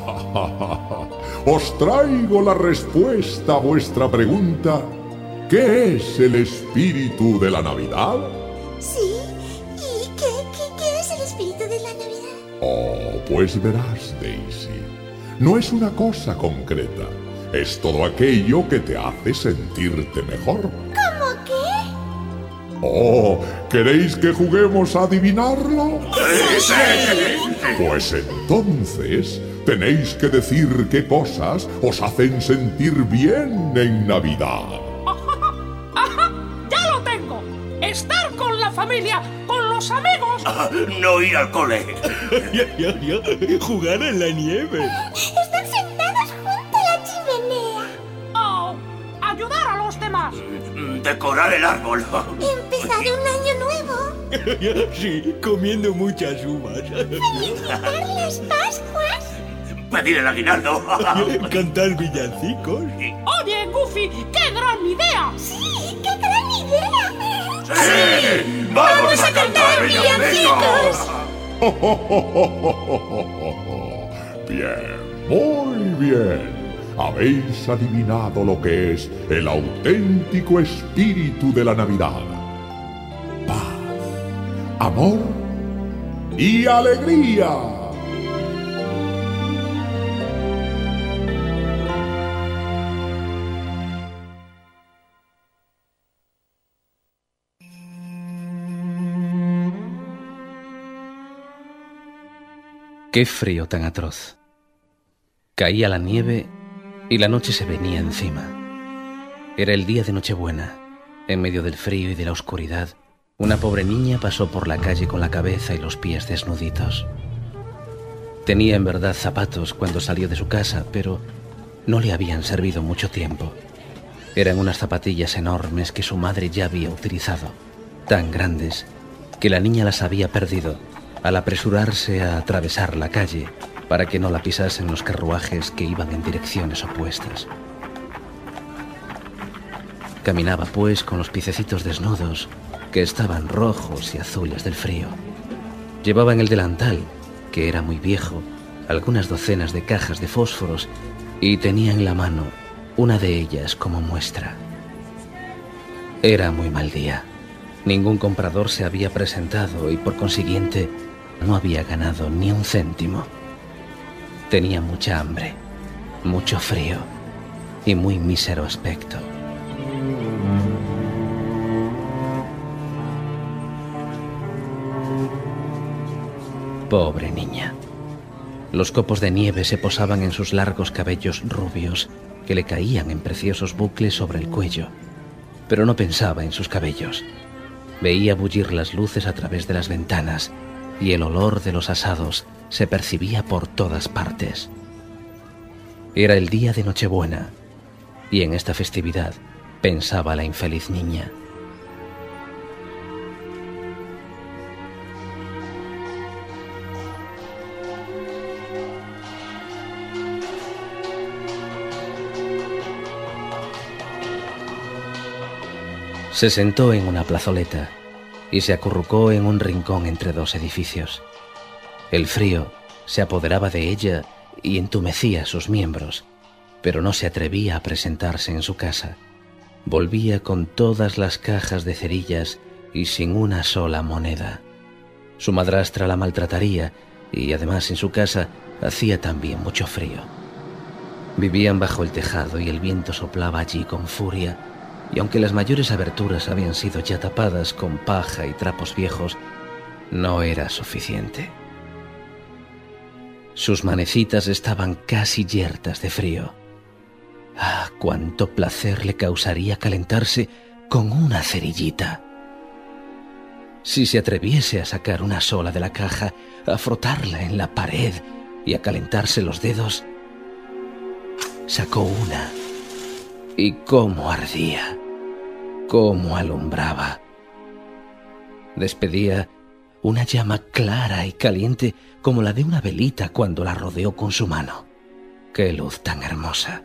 Os traigo la respuesta a vuestra pregunta. ¿Qué es el espíritu de la Navidad?
Sí, ¿y qué, qué, qué es el espíritu de la Navidad?
Oh, pues verás, Daisy. No es una cosa concreta. Es todo aquello que te hace sentirte mejor.
¿Cómo qué?
Oh, ¿queréis que juguemos a adivinarlo?
¡Sí!
Pues entonces tenéis que decir qué cosas os hacen sentir bien en Navidad.
Estar con la familia, con los amigos.
Ah, no ir al cole.
Ya, ya, ya. Jugar en la nieve.
Estar sentados junto a la chimenea.
Oh, ayudar a los demás.
Decorar el árbol.
Empezar un año nuevo.
Sí, comiendo muchas uvas.
Felicitar las Pascuas.
Pedir el aguinaldo.
Cantar villancicos.
Oye, Goofy, qué gran idea.
Sí, qué gran idea.
¡Sí! ¡Vamos, ¡Vamos a, a cantar villancicos!
Bien, muy bien. Habéis adivinado lo que es el auténtico espíritu de la Navidad. Paz, amor y alegría.
Qué frío tan atroz. Caía la nieve y la noche se venía encima. Era el día de Nochebuena. En medio del frío y de la oscuridad, una pobre niña pasó por la calle con la cabeza y los pies desnuditos. Tenía en verdad zapatos cuando salió de su casa, pero no le habían servido mucho tiempo. Eran unas zapatillas enormes que su madre ya había utilizado, tan grandes que la niña las había perdido al apresurarse a atravesar la calle para que no la pisasen los carruajes que iban en direcciones opuestas. Caminaba pues con los piececitos desnudos, que estaban rojos y azules del frío. Llevaba en el delantal, que era muy viejo, algunas docenas de cajas de fósforos y tenía en la mano una de ellas como muestra. Era muy mal día. Ningún comprador se había presentado y por consiguiente no había ganado ni un céntimo. Tenía mucha hambre, mucho frío y muy mísero aspecto. Pobre niña. Los copos de nieve se posaban en sus largos cabellos rubios, que le caían en preciosos bucles sobre el cuello. Pero no pensaba en sus cabellos. Veía bullir las luces a través de las ventanas, y el olor de los asados se percibía por todas partes. Era el día de Nochebuena, y en esta festividad pensaba la infeliz niña. Se sentó en una plazoleta y se acurrucó en un rincón entre dos edificios. El frío se apoderaba de ella y entumecía sus miembros, pero no se atrevía a presentarse en su casa. Volvía con todas las cajas de cerillas y sin una sola moneda. Su madrastra la maltrataría y además en su casa hacía también mucho frío. Vivían bajo el tejado y el viento soplaba allí con furia, y aunque las mayores aberturas habían sido ya tapadas con paja y trapos viejos, no era suficiente. Sus manecitas estaban casi yertas de frío. Ah, cuánto placer le causaría calentarse con una cerillita. Si se atreviese a sacar una sola de la caja, a frotarla en la pared y a calentarse los dedos. Sacó una, y cómo ardía, cómo alumbraba. Despedía una llama clara y caliente como la de una velita cuando la rodeó con su mano. ¡Qué luz tan hermosa!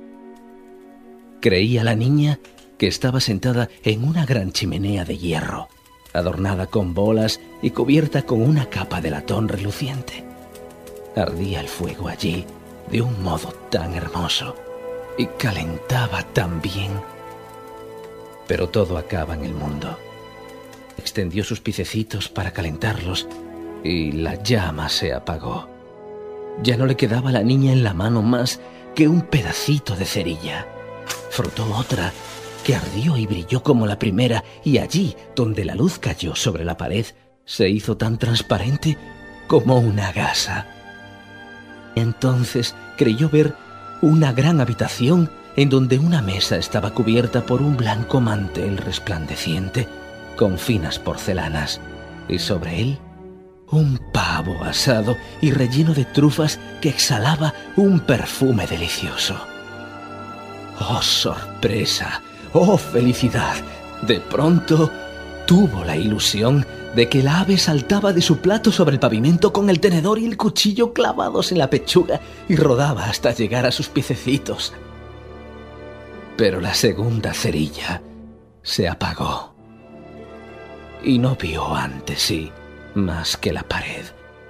Creía la niña que estaba sentada en una gran chimenea de hierro, adornada con bolas y cubierta con una capa de latón reluciente. Ardía el fuego allí de un modo tan hermoso y calentaba tan bien. Pero todo acaba en el mundo. Extendió sus piececitos para calentarlos y la llama se apagó. Ya no le quedaba a la niña en la mano más que un pedacito de cerilla. Frotó otra, que ardió y brilló como la primera, y allí, donde la luz cayó sobre la pared, se hizo tan transparente como una gasa. Entonces creyó ver una gran habitación en donde una mesa estaba cubierta por un blanco mantel resplandeciente con finas porcelanas, y sobre él un pavo asado y relleno de trufas que exhalaba un perfume delicioso. ¡Oh, sorpresa! ¡Oh, felicidad! De pronto tuvo la ilusión de que la ave saltaba de su plato sobre el pavimento con el tenedor y el cuchillo clavados en la pechuga y rodaba hasta llegar a sus piececitos. Pero la segunda cerilla se apagó y no vio ante sí más que la pared,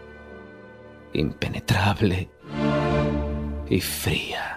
impenetrable y fría.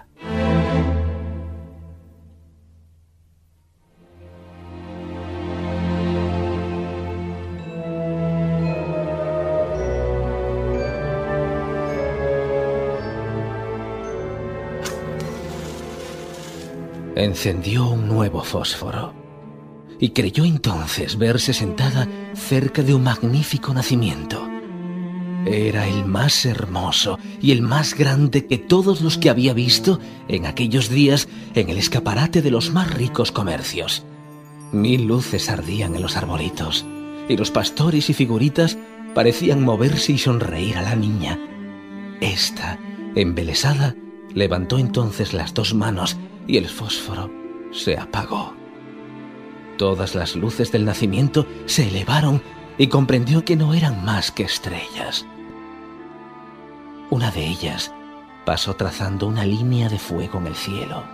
Encendió un nuevo fósforo y creyó entonces verse sentada cerca de un magnífico nacimiento. Era el más hermoso y el más grande que todos los que había visto en aquellos días en el escaparate de los más ricos comercios. Mil luces ardían en los arbolitos y los pastores y figuritas parecían moverse y sonreír a la niña. Esta, embelesada, levantó entonces las dos manos y el fósforo se apagó. Todas las luces del nacimiento se elevaron y comprendió que no eran más que estrellas. Una de ellas pasó trazando una línea de fuego en el cielo.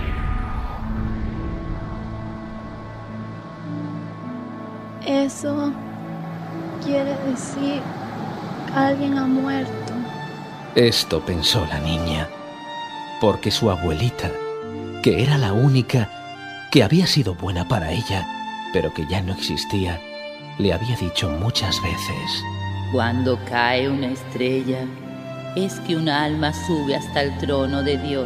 Eso quiere decir que alguien ha muerto.
Esto pensó la niña, porque su abuelita, que era la única que había sido buena para ella, pero que ya no existía, le había dicho muchas veces:
cuando cae una estrella, es que un alma sube hasta el trono de Dios.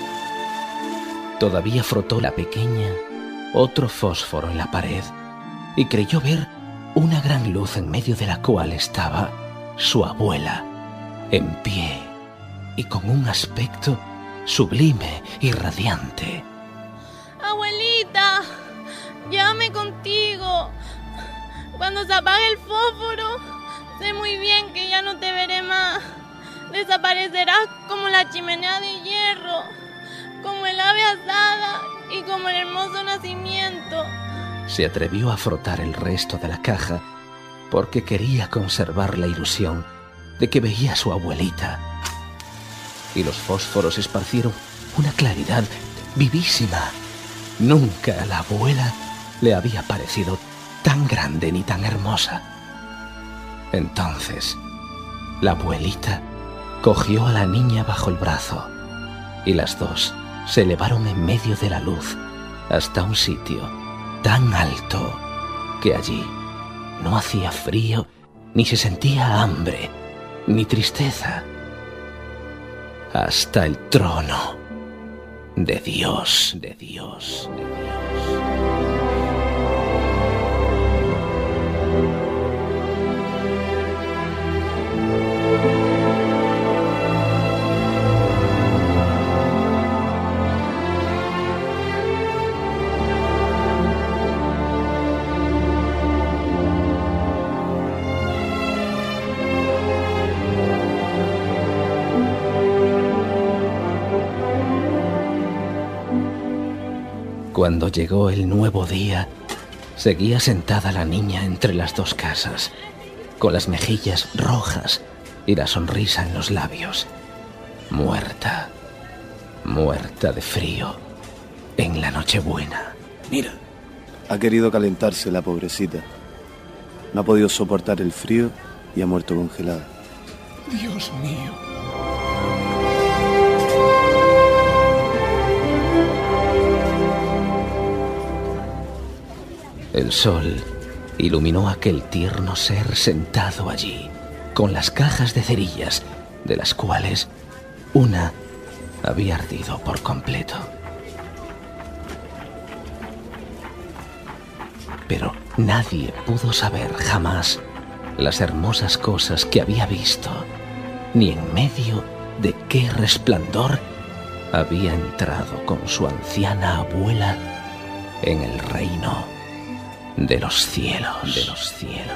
Todavía frotó la pequeña otro fósforo en la pared y creyó ver una gran luz en medio de la cual estaba su abuela, en pie y con un aspecto sublime y radiante.
Abuelita, llévame contigo. Cuando se apague el fósforo, sé muy bien que ya no te veré más. Desaparecerás como la chimenea de hierro, como el ave asada y como el hermoso nacimiento.
Se atrevió a frotar el resto de la caja porque quería conservar la ilusión de que veía a su abuelita. Y los fósforos esparcieron una claridad vivísima. Nunca a la abuela le había parecido tan grande ni tan hermosa. Entonces, la abuelita cogió a la niña bajo el brazo y las dos se elevaron en medio de la luz hasta un sitio tan alto que allí no hacía frío, ni se sentía hambre, ni tristeza. Hasta el trono de Dios, de Dios, de Dios. Cuando llegó el nuevo día, seguía sentada la niña entre las dos casas, con las mejillas rojas y la sonrisa en los labios. Muerta, muerta de frío, en la Nochebuena.
Mira, ha querido calentarse la pobrecita. No ha podido soportar el frío y ha muerto congelada.
Dios mío.
El sol iluminó aquel tierno ser sentado allí, con las cajas de cerillas, de las cuales una había ardido por completo. Pero nadie pudo saber jamás las hermosas cosas que había visto, ni en medio de qué resplandor había entrado con su anciana abuela en el reino de los cielos, de los cielos.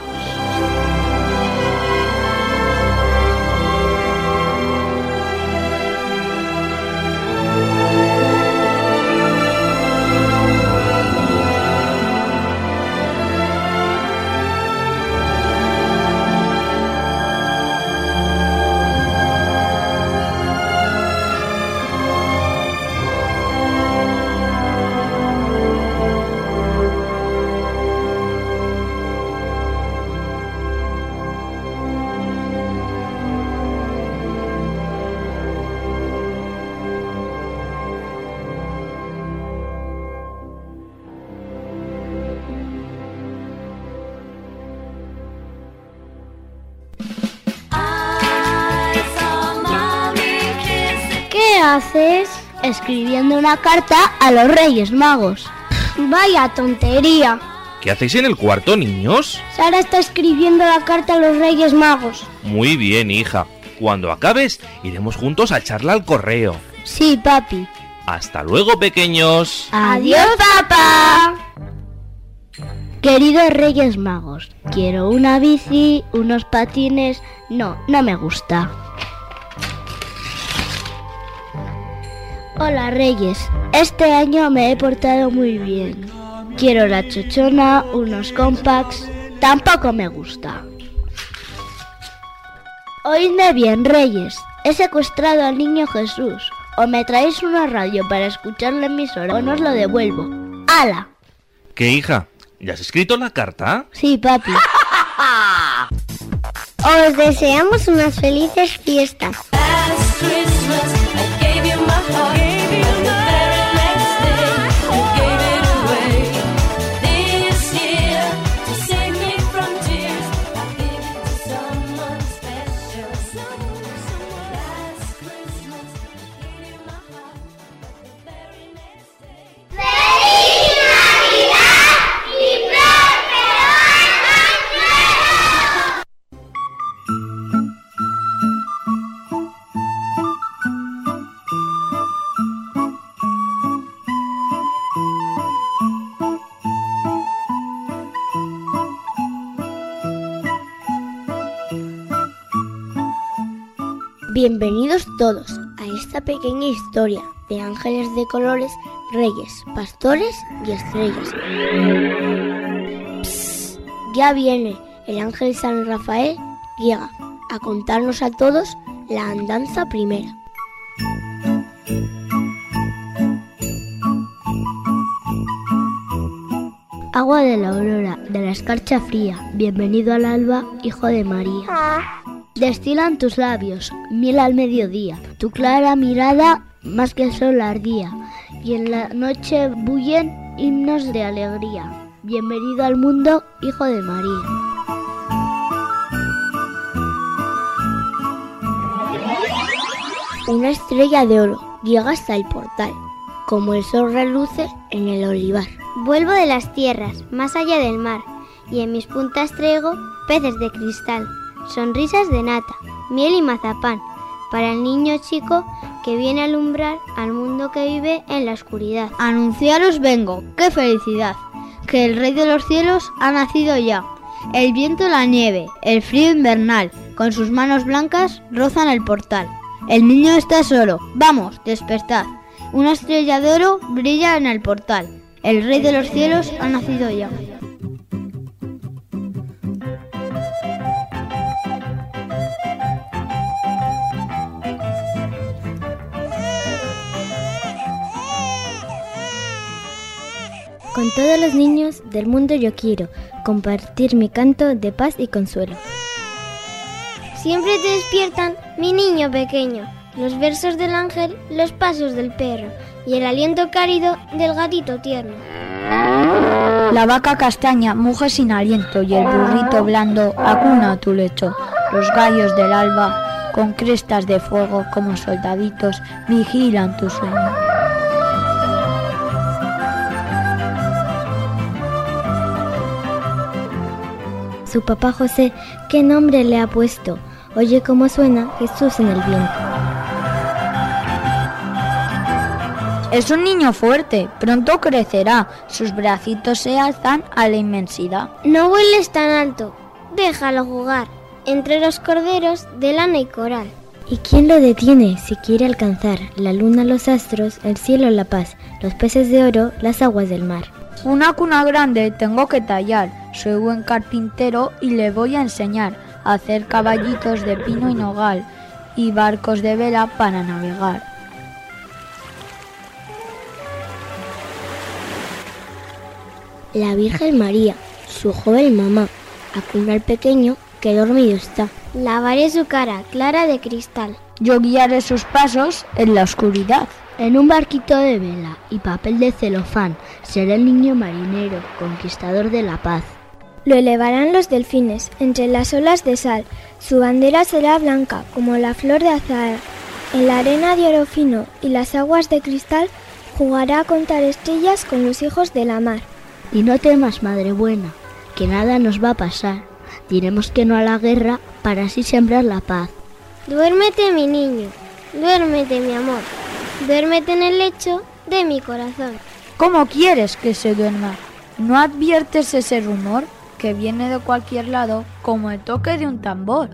¿Qué haces? Escribiendo una carta a los Reyes Magos. Vaya tontería.
¿Qué hacéis en el cuarto, niños?
Sara está escribiendo la carta a los Reyes Magos.
Muy bien, hija. Cuando acabes, iremos juntos a echarla al correo.
Sí, papi.
Hasta luego, pequeños.
Adiós, papá. Queridos Reyes Magos, quiero una bici, unos patines... No, no me gusta. Hola, Reyes. Este año me he portado muy bien. Quiero la chochona, unos compacts... Tampoco me gusta. Oídme bien, Reyes. He secuestrado al niño Jesús. O me traéis una radio para escuchar la emisora o no os lo devuelvo. ¡Hala!
¿Qué, hija? ¿Ya has escrito la carta?
Sí, papi.
Os deseamos unas felices fiestas.
¡Feliz Navidad y próspero Bienvenidos todos a esta pequeña historia de ángeles de colores, reyes, pastores y estrellas. Psst, ya viene el ángel San Rafael, llega a contarnos a todos la andanza primera. Agua de la aurora, de la escarcha fría, bienvenido al alba, hijo de María. Destilan tus labios, miel al mediodía, tu clara mirada más que el sol ardía, y en la noche bullen himnos de alegría. Bienvenido al mundo, hijo de María. Una estrella de oro llega hasta el portal, como el sol reluce en el olivar.
Vuelvo de las tierras, más allá del mar, y en mis puntas traigo peces de cristal, sonrisas de nata, miel y mazapán, para el niño chico que viene a alumbrar al mundo que vive en la oscuridad.
Anunciaros vengo, qué felicidad, que el Rey de los cielos ha nacido ya. El viento, la nieve, el frío invernal, con sus manos blancas rozan el portal. El niño está solo, vamos, despertad. Una estrella de oro brilla en el portal. El Rey de los cielos ha nacido ya.
Con todos los niños del mundo yo quiero compartir mi canto de paz y consuelo. Siempre te despiertan, mi niño pequeño, los versos del ángel, los pasos del perro y el aliento cálido del gatito tierno.
La vaca castaña muge sin aliento y el burrito blando acuna tu lecho. Los gallos del alba con crestas de fuego como soldaditos vigilan tu sueño.
Su papá José, ¿qué nombre le ha puesto? Oye cómo suena Jesús en el viento.
Es un niño fuerte, pronto crecerá, sus bracitos se alzan a la inmensidad.
No vueles tan alto, déjalo jugar, entre los corderos de lana y coral. ¿Y quién lo detiene si quiere alcanzar la luna, los astros, el cielo, la paz, los peces de oro, las aguas del mar?
Una cuna grande tengo que tallar, soy buen carpintero y le voy a enseñar a hacer caballitos de pino y nogal y barcos de vela para navegar.
La Virgen María, su joven mamá, acuna al pequeño que dormido está. Lavaré su cara clara de cristal.
Yo guiaré sus pasos en la oscuridad. En un barquito de vela y papel de celofán será el niño marinero, conquistador de la paz.
Lo elevarán los delfines entre las olas de sal. Su bandera será blanca como la flor de azahar. En la arena de oro fino y las aguas de cristal jugará a contar estrellas con los hijos de la mar.
Y no temas, madre buena, que nada nos va a pasar. Diremos que no a la guerra para así sembrar la paz.
Duérmete, mi niño, duérmete, mi amor, duérmete en el lecho de mi corazón.
¿Cómo quieres que se duerma? ¿No adviertes ese rumor que viene de cualquier lado como el toque de un tambor?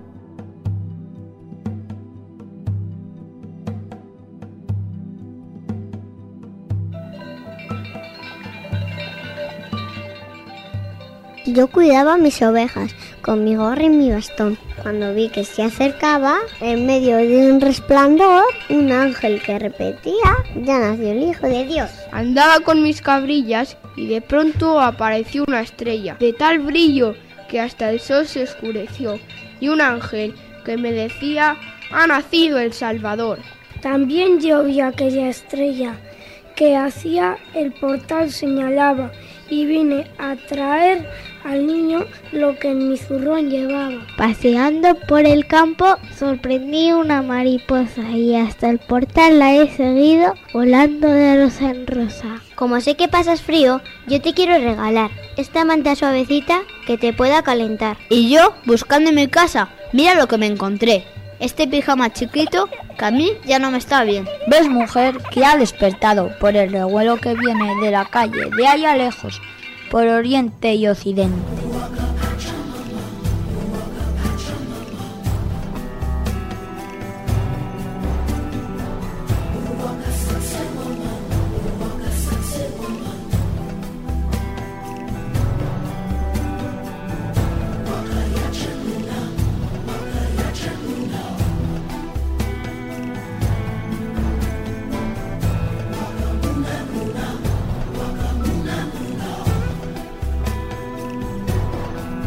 Yo cuidaba mis ovejas con mi gorra y mi bastón. Cuando vi que se acercaba, en medio de un resplandor, un ángel que repetía: ya nació el Hijo de Dios.
Andaba con mis cabrillas y de pronto apareció una estrella, de tal brillo que hasta el sol se oscureció, y un ángel que me decía: ha nacido el Salvador.
También yo vi aquella estrella que hacia el portal señalaba, y vine a traer al niño lo que en mi zurrón llevaba.
Paseando por el campo sorprendí una mariposa y hasta el portal la he seguido volando de rosa en rosa.
Como sé que pasas frío, yo te quiero regalar esta manta suavecita que te pueda calentar.
Y yo, buscando en mi casa, mira lo que me encontré. Este pijama chiquito que a mí ya no me está bien. ¿Ves, mujer, que ha despertado por el revuelo que viene de la calle, de allá lejos, por oriente y occidente?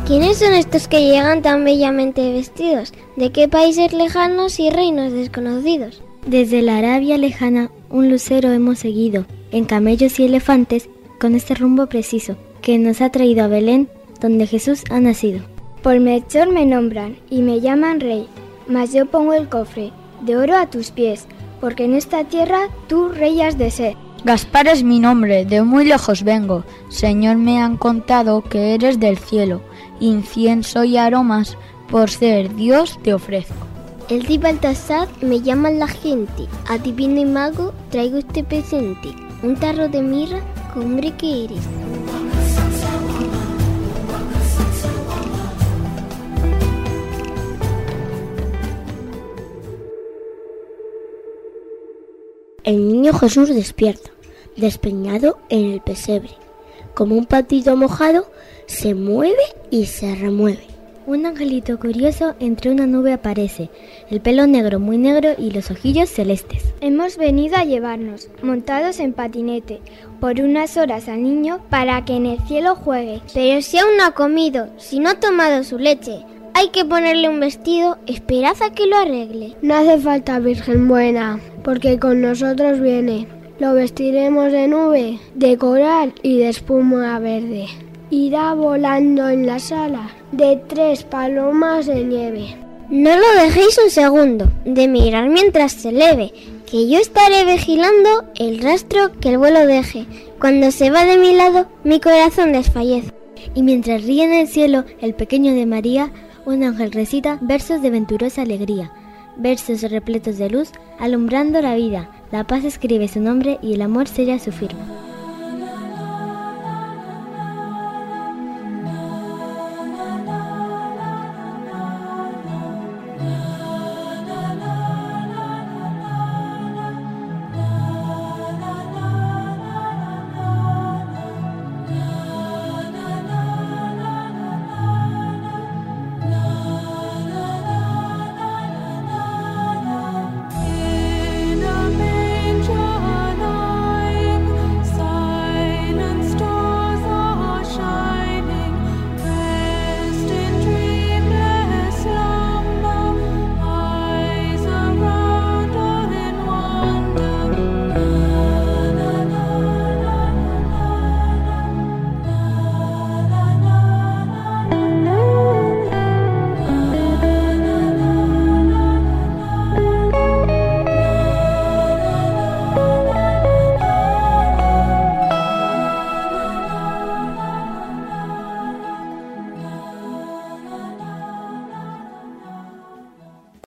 ¿Quiénes son estos que llegan tan bellamente vestidos? ¿De qué países lejanos y reinos desconocidos?
Desde la Arabia lejana, un lucero hemos seguido, en camellos y elefantes, con este rumbo preciso, que nos ha traído a Belén, donde Jesús ha nacido.
Por Melchor me nombran y me llaman rey, mas yo pongo el cofre de oro a tus pies, porque en esta tierra tú rey has de ser.
Gaspar es mi nombre, de muy lejos vengo. Señor, me han contado que eres del cielo. Incienso y aromas, por ser Dios te ofrezco.
El rey Baltasar me llama la gente, adivino y mago traigo este presente, un tarro de mirra, qué hombre que eres.
El niño Jesús despierta, despeñado en el pesebre. Como un patito mojado, se mueve y se remueve. Un angelito curioso entre una nube aparece, el pelo negro muy negro y los ojillos celestes.
Hemos venido a llevarnos, montados en patinete, por unas horas al niño para que en el cielo juegue.
Pero si aún no ha comido, si no ha tomado su leche, hay que ponerle un vestido, esperad a que lo arregle.
No hace falta, Virgen buena, porque con nosotros viene. Lo vestiremos de nube, de coral y de espuma verde. Irá volando en las alas de tres palomas de nieve.
No lo dejéis un segundo de mirar mientras se eleve, que yo estaré vigilando el rastro que el vuelo deje. Cuando se va de mi lado, mi corazón desfallece.
Y mientras ríe en el cielo el pequeño de María, un ángel recita versos de venturosa alegría, versos repletos de luz, alumbrando la vida. La paz escribe su nombre y el amor sella su firma.